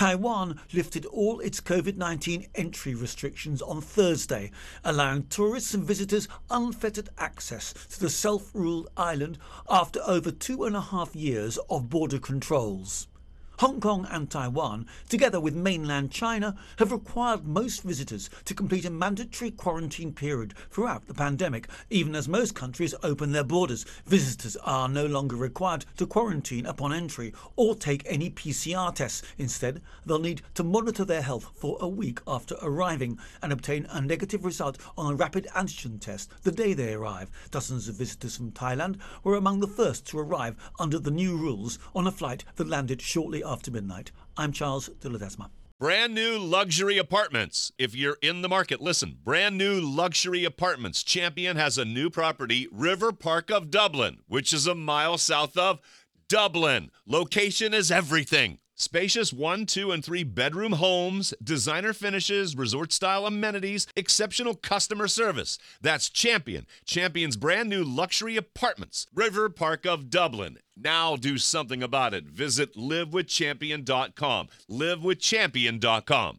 Taiwan lifted all its COVID-19 entry restrictions on Thursday, allowing tourists and visitors unfettered access to the self-ruled island after over 2.5 years of border controls. Hong Kong and Taiwan, together with mainland China, have required most visitors to complete a mandatory quarantine period throughout the pandemic. Even as most countries open their borders, visitors are no longer required to quarantine upon entry or take any PCR tests. Instead, they'll need to monitor their health for a week after arriving and obtain a negative result on a rapid antigen test the day they arrive. Dozens of visitors from Thailand were among the first to arrive under the new rules on a flight that landed shortly after midnight. I'm Charles de Ledesma. Brand new luxury apartments. If you're in the market, listen. Brand new luxury apartments. Champion has a new property, River Park of Dublin, which is a mile south of Dublin. Location is everything. Spacious 1, 2, and 3 bedroom homes, designer finishes, resort-style amenities, exceptional customer service. That's Champion. Champion's brand new luxury apartments. River Park of Dublin. Now do something about it. Visit livewithchampion.com. livewithchampion.com.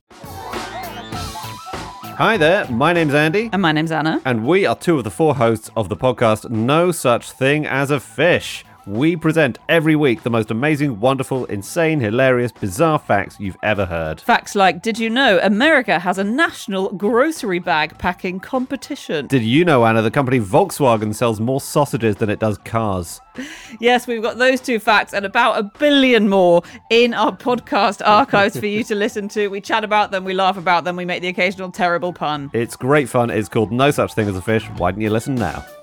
Hi there, my name's Andy. And my name's Anna. And we are 2 of the 4 hosts of the podcast No Such Thing as a Fish. We present every week the most amazing, wonderful, insane, hilarious, bizarre facts you've ever heard. Facts like, did you know America has a national grocery bag packing competition? Did you know, Anna, the company Volkswagen sells more sausages than it does cars? Yes, we've got those 2 facts and about 1 billion more in our podcast archives for you to listen to. We chat about them, we laugh about them, we make the occasional terrible pun. It's great fun. It's called No Such Thing as a Fish. Why don't you listen now?